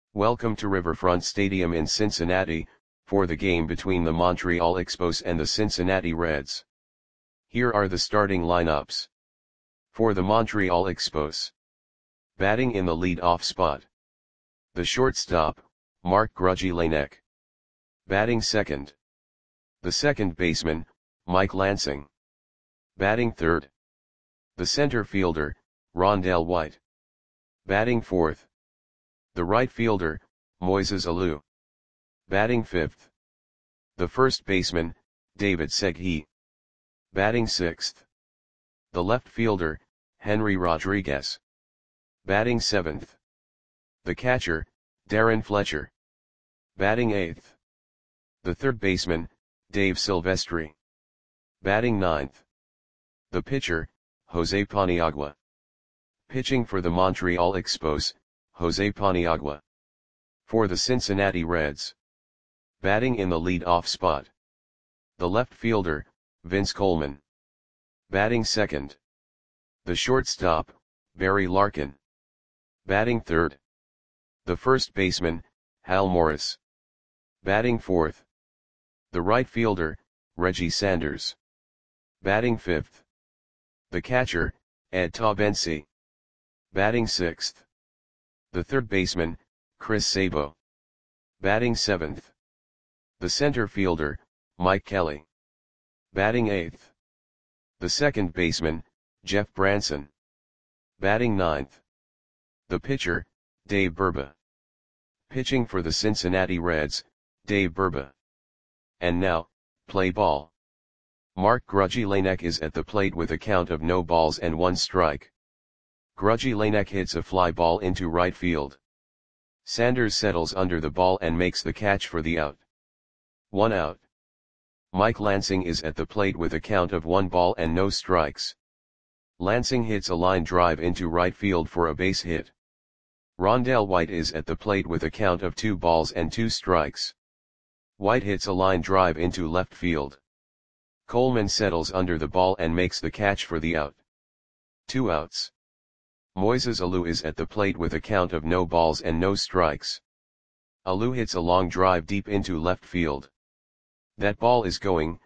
Welcome to Riverfront Stadium in Cincinnati, for the game between the Montreal Expos and the Cincinnati Reds. Here are the starting lineups. For the Montreal Expos. Batting in the lead-off spot. The shortstop, Marc Grudzielanek. Batting second. The second baseman, Mike Lansing. Batting third. The center fielder, Rondell White. Batting fourth. The right fielder, Moises Alou. Batting fifth. The first baseman, David Segui. Batting sixth. The left fielder, Henry Rodriguez. Batting seventh. The catcher, Darren Fletcher. Batting eighth. The third baseman, Dave Silvestri. Batting ninth. The pitcher, Jose Paniagua. Pitching for the Montreal Expos, Jose Paniagua. For the Cincinnati Reds. Batting in the lead-off spot. The left fielder, Vince Coleman. Batting second. The shortstop, Barry Larkin. Batting third. The first baseman, Hal Morris. Batting fourth. The right fielder, Reggie Sanders. Batting fifth. The catcher, Ed Taubensee. Batting sixth. The third baseman, Chris Sabo. Batting seventh. The center fielder, Mike Kelly. Batting eighth. The second baseman, Jeff Branson. Batting ninth. The pitcher, Dave Burba. Pitching for the Cincinnati Reds, Dave Burba. And now, play ball. Marc Grudzielanek is at the plate with a count of no balls and 1 strike. Grudzielanek hits a fly ball into right field. Sanders settles under the ball and makes the catch for the out. 1 out. Mike Lansing is at the plate with a count of 1 ball and no strikes. Lansing hits a line drive into right field for a base hit. Rondell White is at the plate with a count of 2 balls and 2 strikes. White hits a line drive into left field. Coleman settles under the ball and makes the catch for the out. 2 outs. Moises Alou is at the plate with a count of no balls and no strikes. Alou hits a long drive deep into left field. That ball is gone.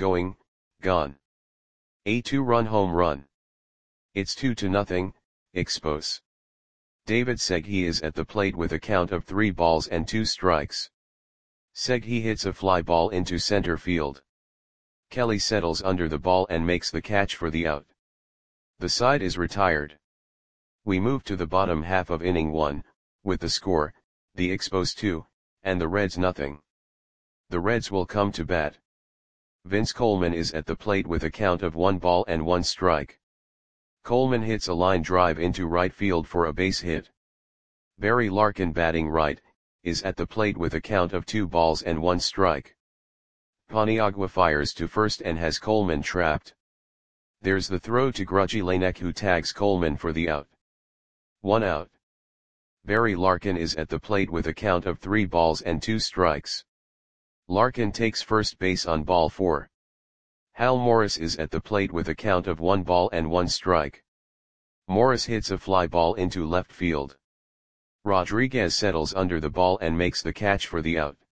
A 2-run home run. It's 2-0, Expos. David Segui is at the plate with a count of 3 balls and 2 strikes. Segui hits a fly ball into center field. Kelly settles under the ball and makes the catch for the out. The side is retired. We move to the bottom half of inning 1, with the score, the Expos 2, and the Reds nothing. The Reds will come to bat. Vince Coleman is at the plate with a count of 1 ball and 1 strike. Coleman hits a line drive into right field for a base hit. Barry Larkin, batting right, is at the plate with a count of 2 balls and 1 strike. Paniagua fires to first and has Coleman trapped. There's the throw to Grudzielanek, who tags Coleman for the out. 1 out. Barry Larkin is at the plate with a count of 3 balls and 2 strikes. Larkin takes first base on ball 4. Hal Morris is at the plate with a count of 1 ball and 1 strike. Morris hits a fly ball into left field. Rodriguez settles under the ball and makes the catch for the out.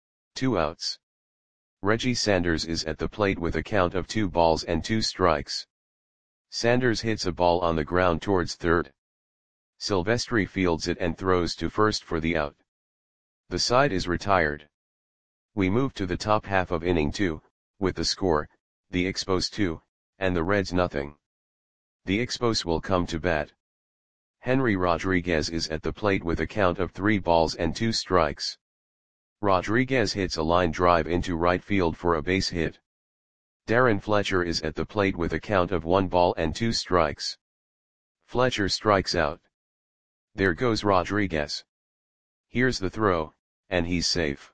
2 outs. Reggie Sanders is at the plate with a count of 2 balls and 2 strikes. Sanders hits a ball on the ground towards third. Silvestri fields it and throws to first for the out. The side is retired. We move to the top half of inning 2, with the score, the Expos 2, and the Reds nothing. The Expos will come to bat. Henry Rodriguez is at the plate with a count of 3 balls and 2 strikes. Rodriguez hits a line drive into right field for a base hit. Darren Fletcher is at the plate with a count of 1 ball and 2 strikes. Fletcher strikes out. There goes Rodriguez. Here's the throw, and he's safe.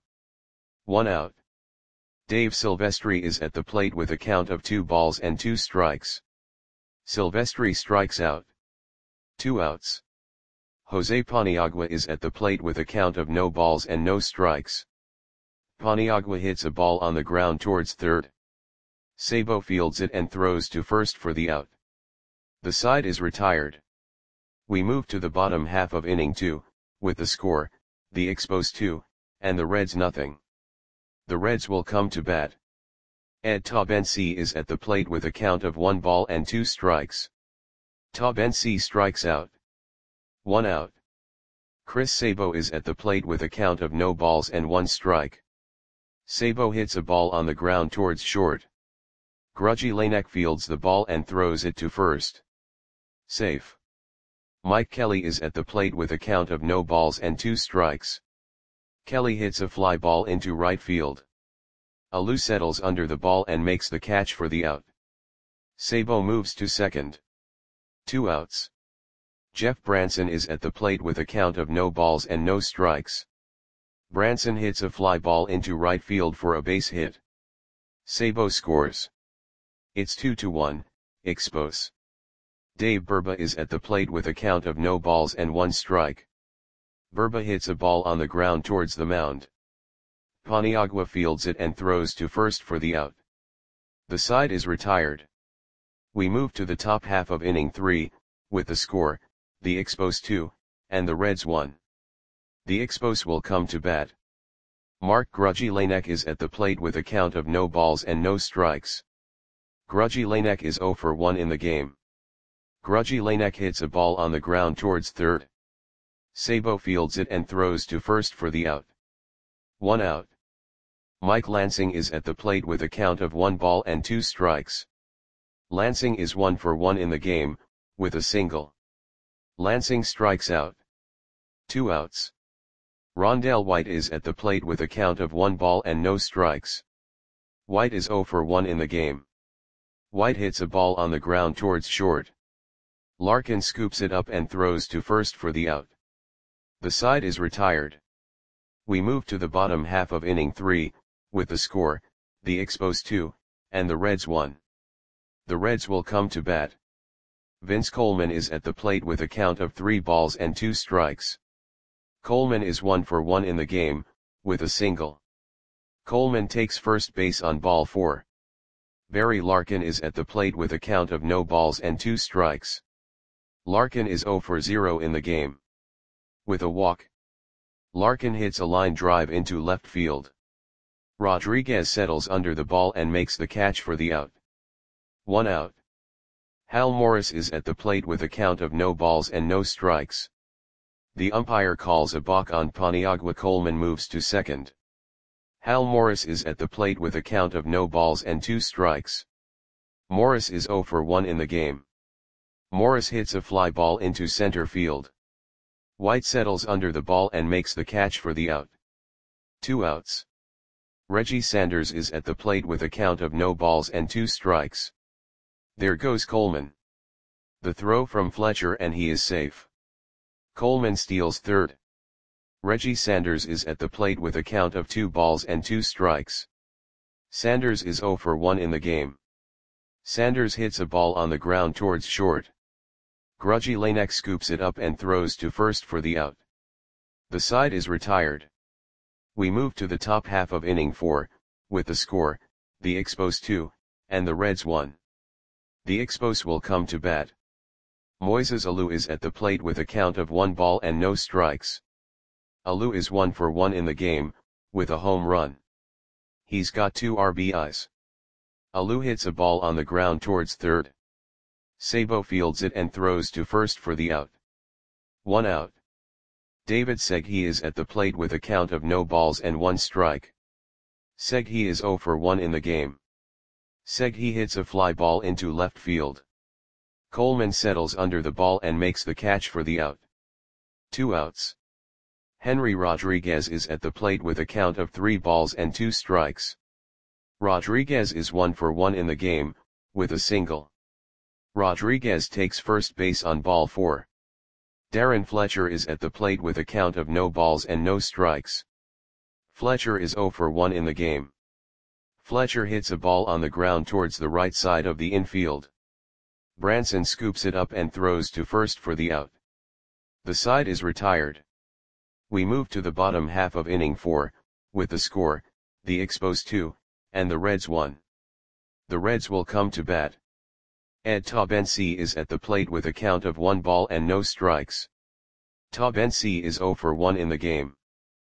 1 out. Dave Silvestri is at the plate with a count of 2 balls and 2 strikes. Silvestri strikes out. 2 outs. Jose Paniagua is at the plate with a count of no balls and no strikes. Paniagua hits a ball on the ground towards third. Sabo fields it and throws to first for the out. The side is retired. We move to the bottom half of inning 2, with the score, the Expos 2, and the Reds nothing. The Reds will come to bat. Ed Tabensi is at the plate with a count of 1 ball and 2 strikes. Tabensi strikes out. 1 out. Chris Sabo is at the plate with a count of no balls and 1 strike. Sabo hits a ball on the ground towards short. Grudgy Lanek fields the ball and throws it to first. Safe. Mike Kelly is at the plate with a count of no balls and 2 strikes. Kelly hits a fly ball into right field. Alou settles under the ball and makes the catch for the out. Sabo moves to second. 2 outs. Jeff Branson is at the plate with a count of no balls and no strikes. Branson hits a fly ball into right field for a base hit. Sabo scores. It's 2-1, Expos. Dave Burba is at the plate with a count of no balls and 1 strike. Burba hits a ball on the ground towards the mound. Paniagua fields it and throws to first for the out. The side is retired. We move to the top half of inning 3, with the score, the Expos 2, and the Reds 1. The Expos will come to bat. Mark Grudgy Lanek is at the plate with a count of no balls and no strikes. Grudgy Lanek is 0 for 1 in the game. Grudgy Lanek hits a ball on the ground towards third. Sabo fields it and throws to first for the out. 1 out. Mike Lansing is at the plate with a count of 1 ball and 2 strikes. Lansing is 1 for 1 in the game, with a single. Lansing strikes out. 2 outs. Rondell White is at the plate with a count of 1 ball and no strikes. White is 0 for 1 in the game. White hits a ball on the ground towards short. Larkin scoops it up and throws to first for the out. The side is retired. We move to the bottom half of inning 3, with the score, the Expos 2, and the Reds 1. The Reds will come to bat. Vince Coleman is at the plate with a count of 3 balls and 2 strikes. Coleman is 1 for 1 in the game, with a single. Coleman takes first base on ball 4. Barry Larkin is at the plate with a count of no balls and 2 strikes. Larkin is 0 for 0 in the game. With a walk. Larkin hits a line drive into left field. Rodriguez settles under the ball and makes the catch for the out. 1 out. Hal Morris is at the plate with a count of no balls and no strikes. The umpire calls a balk on Paniagua. Coleman moves to second. Hal Morris is at the plate with a count of no balls and 2 strikes. Morris is 0 for 1 in the game. Morris hits a fly ball into center field. White settles under the ball and makes the catch for the out. 2 outs. Reggie Sanders is at the plate with a count of no balls and 2 strikes. There goes Coleman. The throw from Fletcher and he is safe. Coleman steals third. Reggie Sanders is at the plate with a count of 2 balls and 2 strikes. Sanders is 0 for 1 in the game. Sanders hits a ball on the ground towards short. Grudgy Lanek scoops it up and throws to first for the out. The side is retired. We move to the top half of inning 4, with the score, the Expos 2, and the Reds 1. The Expos will come to bat. Moises Alou is at the plate with a count of 1 ball and no strikes. Alou is 1 for 1 in the game, with a home run. He's got 2 RBIs. Alou hits a ball on the ground towards third. Sabo fields it and throws to first for the out. 1 out. David Segui is at the plate with a count of no balls and 1 strike. Segui is 0 for 1 in the game. Segui hits a fly ball into left field. Coleman settles under the ball and makes the catch for the out. 2 outs. Henry Rodriguez is at the plate with a count of 3 balls and 2 strikes. Rodriguez is 1 for 1 in the game, with a single. Rodriguez takes first base on ball 4. Darren Fletcher is at the plate with a count of no balls and no strikes. Fletcher is 0 for 1 in the game. Fletcher hits a ball on the ground towards the right side of the infield. Branson scoops it up and throws to first for the out. The side is retired. We move to the bottom half of inning 4, with the score, the Expos 2, and the Reds 1. The Reds will come to bat. Ed Tabensi is at the plate with a count of 1 ball and no strikes. Tabensi is 0 for 1 in the game.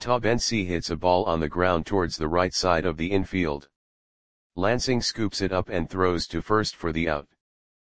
Tabensi hits a ball on the ground towards the right side of the infield. Lansing scoops it up and throws to first for the out.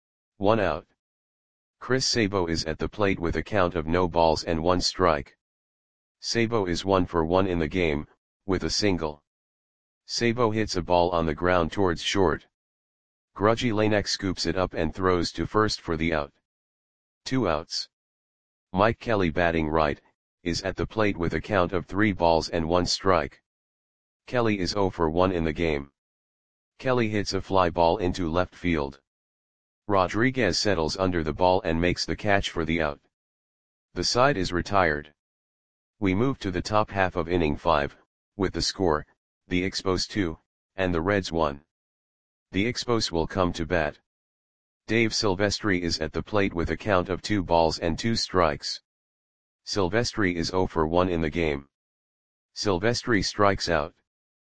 1 out. Chris Sabo is at the plate with a count of no balls and 1 strike. Sabo is 1 for 1 in the game, with a single. Sabo hits a ball on the ground towards short. Grudgy Lanek scoops it up and throws to first for the out. 2 outs. Mike Kelly, batting right, is at the plate with a count of 3 balls and 1 strike. Kelly is 0 for 1 in the game. Kelly hits a fly ball into left field. Rodriguez settles under the ball and makes the catch for the out. The side is retired. We move to the top half of inning 5, with the score, the Expos 2, and the Reds 1. The Expos will come to bat. Dave Silvestri is at the plate with a count of 2 balls and 2 strikes. Silvestri is 0 for 1 in the game. Silvestri strikes out.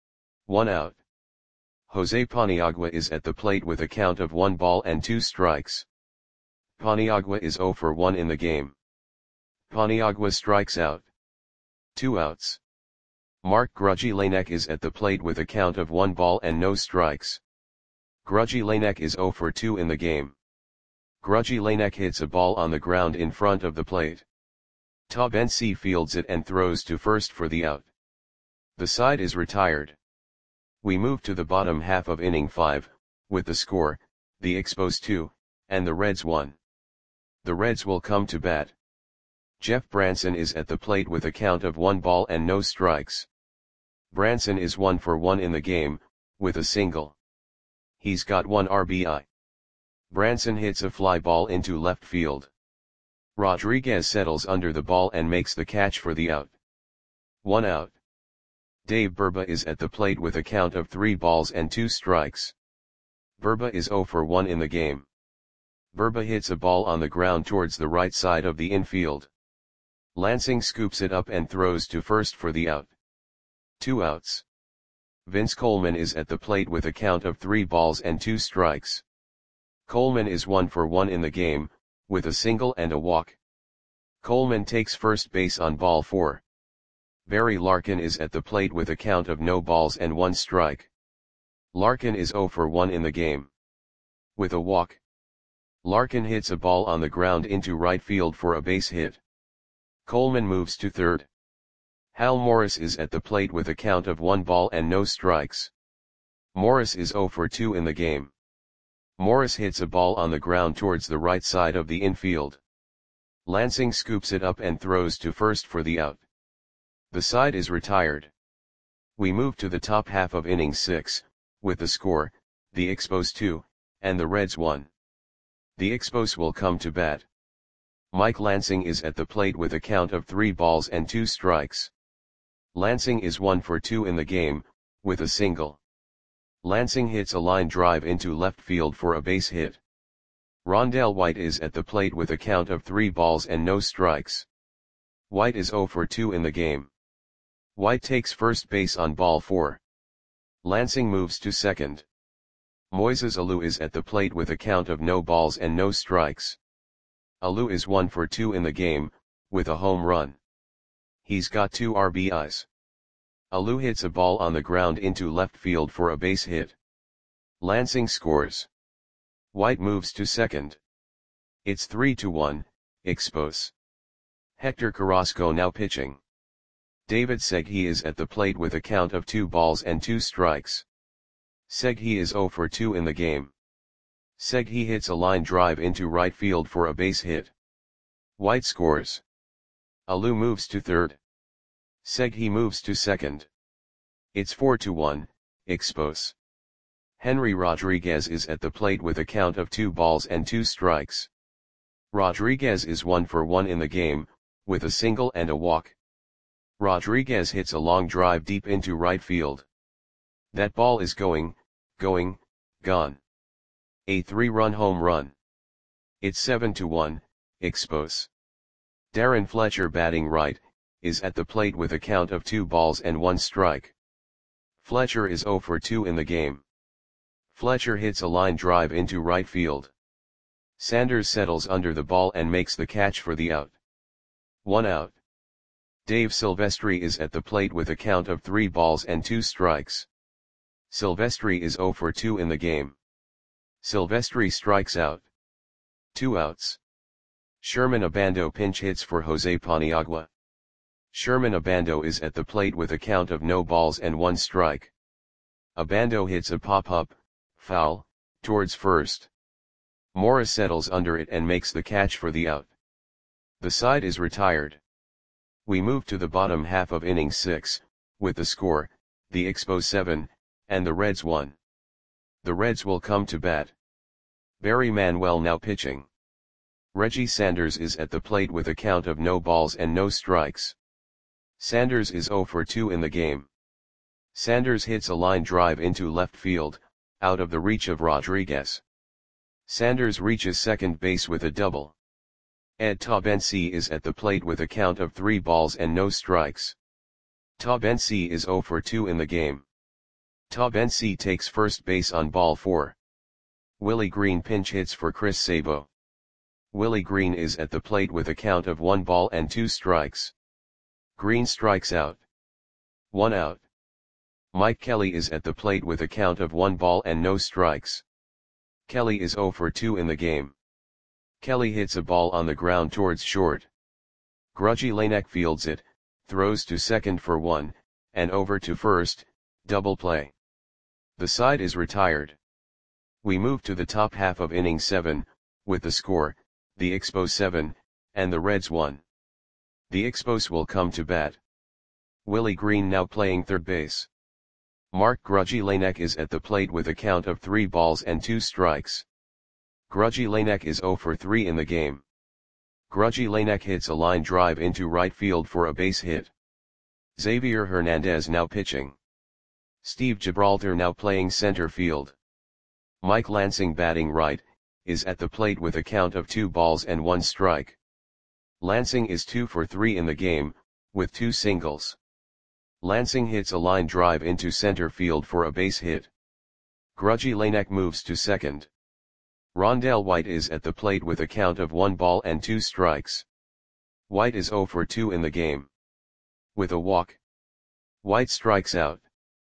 1 out. Jose Paniagua is at the plate with a count of 1 ball and 2 strikes. Paniagua is 0 for 1 in the game. Paniagua strikes out. 2 outs. Mark Grudgy Lanek is at the plate with a count of 1 ball and no strikes. Grudgy Lanek is 0 for 2 in the game. Grudgy Lanek hits a ball on the ground in front of the plate. Tabensi fields it and throws to first for the out. The side is retired. We move to the bottom half of inning 5, with the score, the Expos 2, and the Reds 1. The Reds will come to bat. Jeff Branson is at the plate with a count of 1 ball and no strikes. Branson is 1 for 1 in the game, with a single. He's got 1 RBI. Branson hits a fly ball into left field. Rodriguez settles under the ball and makes the catch for the out. 1 out. Dave Burba is at the plate with a count of 3 balls and 2 strikes. Burba is 0 for 1 in the game. Burba hits a ball on the ground towards the right side of the infield. Lansing scoops it up and throws to first for the out. 2 outs. Vince Coleman is at the plate with a count of 3 balls and 2 strikes. Coleman is 1 for 1 in the game, with a single and a walk. Coleman takes first base on ball 4. Barry Larkin is at the plate with a count of no balls and 1 strike. Larkin is 0 for 1 in the game. With a walk. Larkin hits a ball on the ground into right field for a base hit. Coleman moves to third. Hal Morris is at the plate with a count of 1 ball and no strikes. Morris is 0 for 2 in the game. Morris hits a ball on the ground towards the right side of the infield. Lansing scoops it up and throws to first for the out. The side is retired. We move to the top half of inning 6, with the score, the Expos 2, and the Reds 1. The Expos will come to bat. Mike Lansing is at the plate with a count of 3 balls and 2 strikes. Lansing is 1 for 2 in the game, with a single. Lansing hits a line drive into left field for a base hit. Rondell White is at the plate with a count of 3 balls and no strikes. White is 0 for 2 in the game. White takes first base on ball 4. Lansing moves to second. Moises Alou is at the plate with a count of no balls and no strikes. Alou is 1 for 2 in the game, with a home run. He's got 2 RBIs. Alou hits a ball on the ground into left field for a base hit. Lansing scores. White moves to second. It's 3-1, Expos. Hector Carrasco now pitching. David Segui is at the plate with a count of 2 balls and 2 strikes. Segui is 0 for 2 in the game. Segui hits a line drive into right field for a base hit. White scores. Alou moves to third. Segui moves to second. It's 4-1, Expos. Henry Rodriguez is at the plate with a count of 2 balls and 2 strikes. Rodriguez is 1 for 1 in the game, with a single and a walk. Rodriguez hits a long drive deep into right field. That ball is gone. A 3-run home run. It's 7-1, Expos. Darren Fletcher, batting right, is at the plate with a count of 2 balls and 1 strike. Fletcher is 0 for 2 in the game. Fletcher hits a line drive into right field. Sanders settles under the ball and makes the catch for the out. 1 out. Dave Silvestri is at the plate with a count of 3 balls and 2 strikes. Silvestri is 0 for 2 in the game. Silvestri strikes out. 2 outs. Sherman Abando pinch hits for Jose Paniagua. Sherman Abando is at the plate with a count of no balls and 1 strike. Abando hits a pop-up, foul, towards first. Mora settles under it and makes the catch for the out. The side is retired. We move to the bottom half of inning 6, with the score, the Expos 7, and the Reds 1. The Reds will come to bat. Barry Manuel now pitching. Reggie Sanders is at the plate with a count of no balls and no strikes. Sanders is 0 for 2 in the game. Sanders hits a line drive into left field, out of the reach of Rodriguez. Sanders reaches second base with a double. Ed Taubensee is at the plate with a count of 3 balls and no strikes. Taubensee is 0 for 2 in the game. Taubensee takes first base on ball 4. Willie Green pinch hits for Chris Sabo. Willie Green is at the plate with a count of 1 ball and 2 strikes. Green strikes out. 1 out. Mike Kelly is at the plate with a count of 1 ball and no strikes. Kelly is 0 for 2 in the game. Kelly hits a ball on the ground towards short. Grudgy Lanek fields it, throws to second for 1, and over to first, double play. The side is retired. We move to the top half of inning 7, with the score, the Expos 7, and the Reds 1. The Expos will come to bat. Willie Green now playing third base. Mark Grudgy Lanek is at the plate with a count of 3 balls and 2 strikes. Grudgy Lanek is 0 for 3 in the game. Grudgy Lanek hits a line drive into right field for a base hit. Xavier Hernandez now pitching. Steve Gibraltar now playing center field. Mike Lansing batting right, is at the plate with a count of 2 balls and 1 strike. Lansing is 2 for 3 in the game, with 2 singles. Lansing hits a line drive into center field for a base hit. Grudgy Lanek moves to second. Rondell White is at the plate with a count of 1 ball and 2 strikes. White is 0 for 2 in the game. With a walk, White strikes out.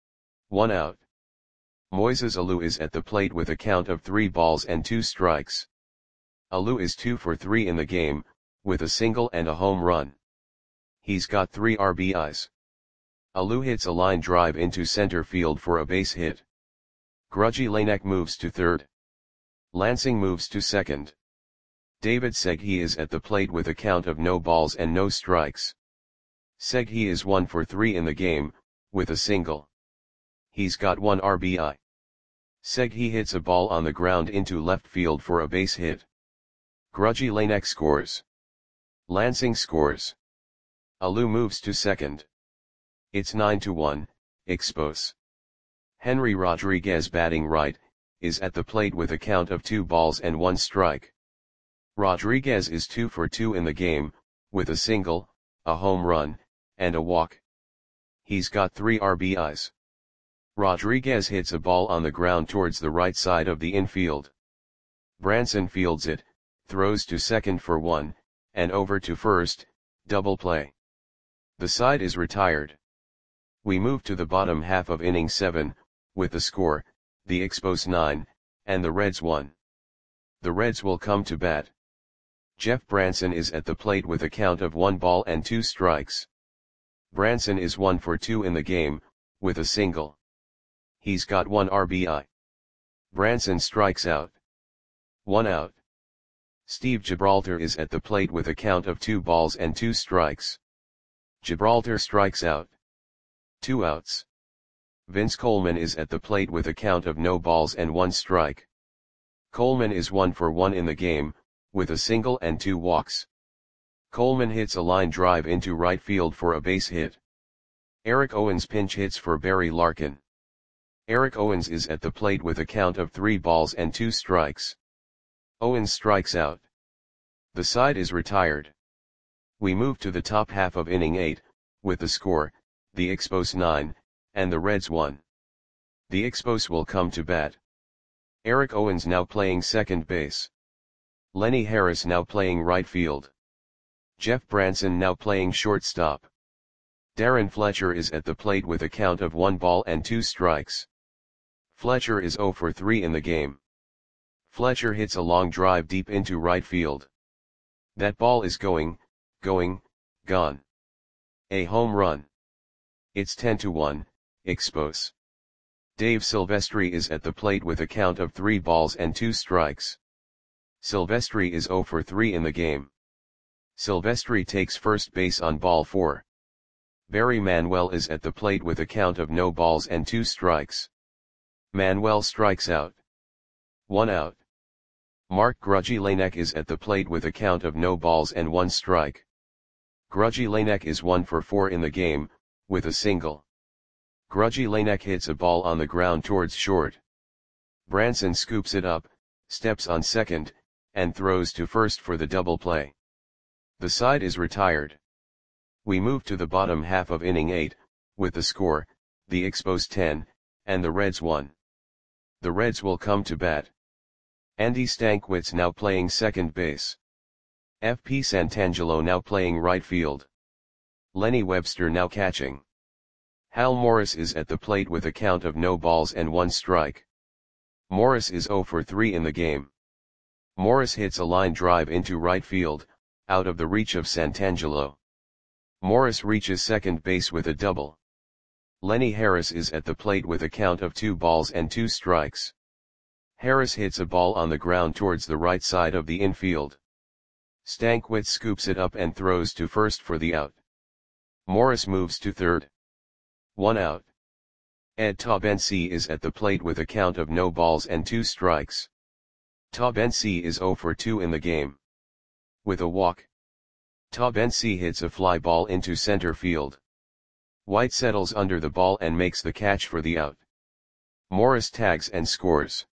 1 out. Moises Alou is at the plate with a count of 3 balls and 2 strikes. Alou is 2 for 3 in the game, with a single and a home run. He's got 3 RBIs. Alou hits a line drive into center field for a base hit. Grudgy Lanek moves to third. Lansing moves to second. David Segui is at the plate with a count of no balls and no strikes. Segui is 1 for 3 in the game, with a single. He's got 1 RBI. Segui hits a ball on the ground into left field for a base hit. Grudgy Lanek scores. Lansing scores. Alou moves to second. It's 9-1, Expos. Henry Rodriguez batting right, is at the plate with a count of 2 balls and 1 strike. Rodriguez is 2 for 2 in the game, with a single, a home run, and a walk. He's got 3 RBIs. Rodriguez hits a ball on the ground towards the right side of the infield. Branson fields it, throws to second for 1, and over to first, double play. The side is retired. We move to the bottom half of inning 7, with the score, the Expos 9, and the Reds 1. The Reds will come to bat. Jeff Branson is at the plate with a count of 1 ball and 2 strikes. Branson is 1 for 2 in the game, with a single. He's got 1 RBI. Branson strikes out. 1 out. Steve Gibraltar is at the plate with a count of 2 balls and 2 strikes. Gibraltar strikes out. 2 outs. Vince Coleman is at the plate with a count of no balls and 1 strike. Coleman is 1 for 1 in the game, with a single and 2 walks. Coleman hits a line drive into right field for a base hit. Eric Owens pinch hits for Barry Larkin. Eric Owens is at the plate with a count of 3 balls and 2 strikes. Owens strikes out. The side is retired. We move to the top half of inning 8, with the score, the Expos 9, and the Reds 1. The Expos will come to bat. Eric Owens now playing second base. Lenny Harris now playing right field. Jeff Branson now playing shortstop. Darren Fletcher is at the plate with a count of 1 ball and 2 strikes. Fletcher is 0 for 3 in the game. Fletcher hits a long drive deep into right field. That ball is going, gone. A home run. It's 10-1, Expos. Dave Silvestri is at the plate with a count of 3 balls and 2 strikes. Silvestri is 0 for 3 in the game. Silvestri takes first base on ball 4. Barry Manuel is at the plate with a count of no balls and 2 strikes. Manuel strikes out. 1 out. Mark Grudzielanek is at the plate with a count of no balls and 1 strike. Grudzielanek is 1 for 4 in the game, with a single. Grudzielanek hits a ball on the ground towards short. Branson scoops it up, steps on second, and throws to first for the double play. The side is retired. We move to the bottom half of inning 8, with the score, the Expos 10, and the Reds 1. The Reds will come to bat. Andy Stankwitz now playing second base. F.P. Santangelo now playing right field. Lenny Webster now catching. Hal Morris is at the plate with a count of no balls and 1 strike. Morris is 0 for 3 in the game. Morris hits a line drive into right field, out of the reach of Santangelo. Morris reaches second base with a double. Lenny Harris is at the plate with a count of 2 balls and 2 strikes. Harris hits a ball on the ground towards the right side of the infield. Stankwitz scoops it up and throws to first for the out. Morris moves to third. 1 out. Ed Taubensee is at the plate with a count of no balls and 2 strikes. Taubensee is 0 for 2 in the game. With a walk, Taubensee hits a fly ball into center field. White settles under the ball and makes the catch for the out. Morris tags and scores.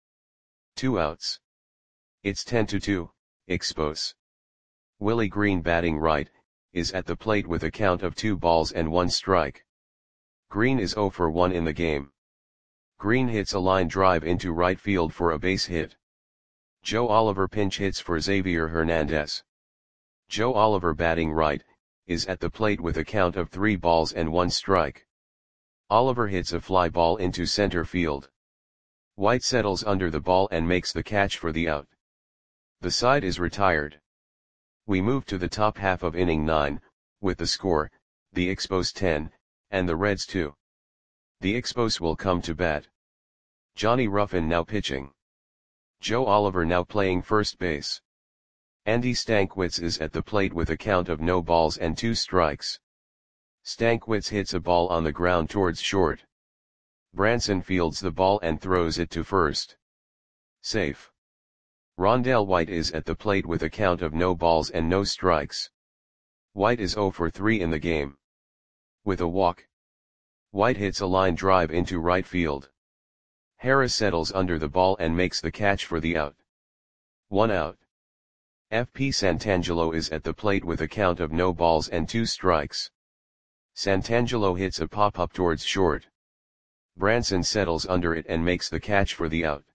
2 outs. It's 10-2, Expos. Willie Green batting right, is at the plate with a count of 2 balls and 1 strike. Green is 0 for 1 in the game. Green hits a line drive into right field for a base hit. Joe Oliver pinch hits for Xavier Hernandez. Joe Oliver batting right, is at the plate with a count of 3 balls and 1 strike. Oliver hits a fly ball into center field. White settles under the ball and makes the catch for the out. The side is retired. We move to the top half of inning 9, with the score, the Expos 10, and the Reds 2. The Expos will come to bat. Johnny Ruffin now pitching. Joe Oliver now playing first base. Andy Stankwitz is at the plate with a count of no balls and 2 strikes. Stankwitz hits a ball on the ground towards short. Branson fields the ball and throws it to first. Safe. Rondell White is at the plate with a count of no balls and no strikes. White is 0 for 3 in the game. With a walk, White hits a line drive into right field. Harris settles under the ball and makes the catch for the out. 1 out. F.P. Santangelo is at the plate with a count of no balls and 2 strikes. Santangelo hits a pop-up towards short. Branson settles under it and makes the catch for the out.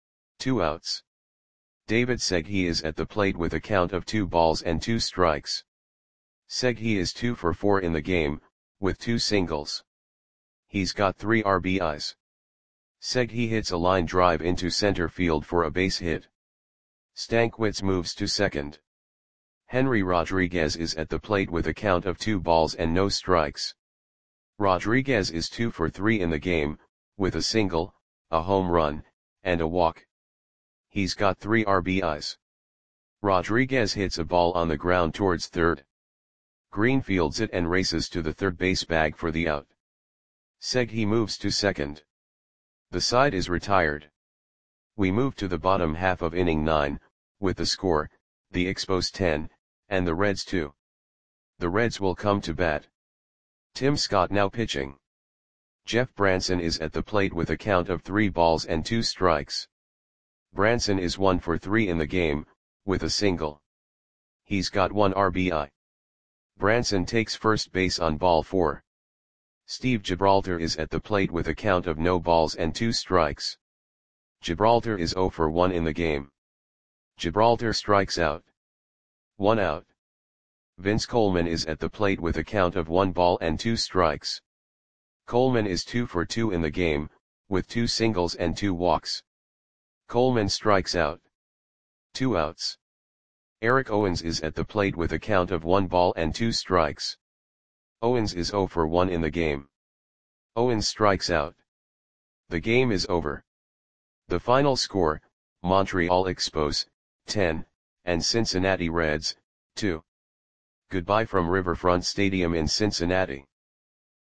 2 outs. David Seghi is at the plate with a count of 2 balls and 2 strikes. Seghi is 2 for 4 in the game, with 2 singles. He's got 3 RBIs. Seghi hits a line drive into center field for a base hit. Stankwitz moves to second. Henry Rodriguez is at the plate with a count of 2 balls and no strikes. Rodriguez is 2 for 3 in the game, with a single, a home run, and a walk. He's got 3 RBIs. Rodriguez hits a ball on the ground towards third. Green fields it and races to the third base bag for the out. Seghi moves to second. The side is retired. We move to the bottom half of inning 9, with the score, the Expos 10, and the Reds 2. The Reds will come to bat. Tim Scott now pitching. Jeff Branson is at the plate with a count of 3 balls and 2 strikes. Branson is 1 for 3 in the game, with a single. He's got 1 RBI. Branson takes first base on ball 4. Steve Gibraltar is at the plate with a count of no balls and 2 strikes. Gibraltar is 0 for 1 in the game. Gibraltar strikes out. 1 out. Vince Coleman is at the plate with a count of 1 ball and 2 strikes. Coleman is 2 for 2 in the game, with 2 singles and 2 walks. Coleman strikes out. 2 outs. Eric Owens is at the plate with a count of 1 ball and 2 strikes. Owens is 0 for 1 in the game. Owens strikes out. The game is over. The final score, Montreal Expos, 10, and Cincinnati Reds, 2. Goodbye from Riverfront Stadium in Cincinnati.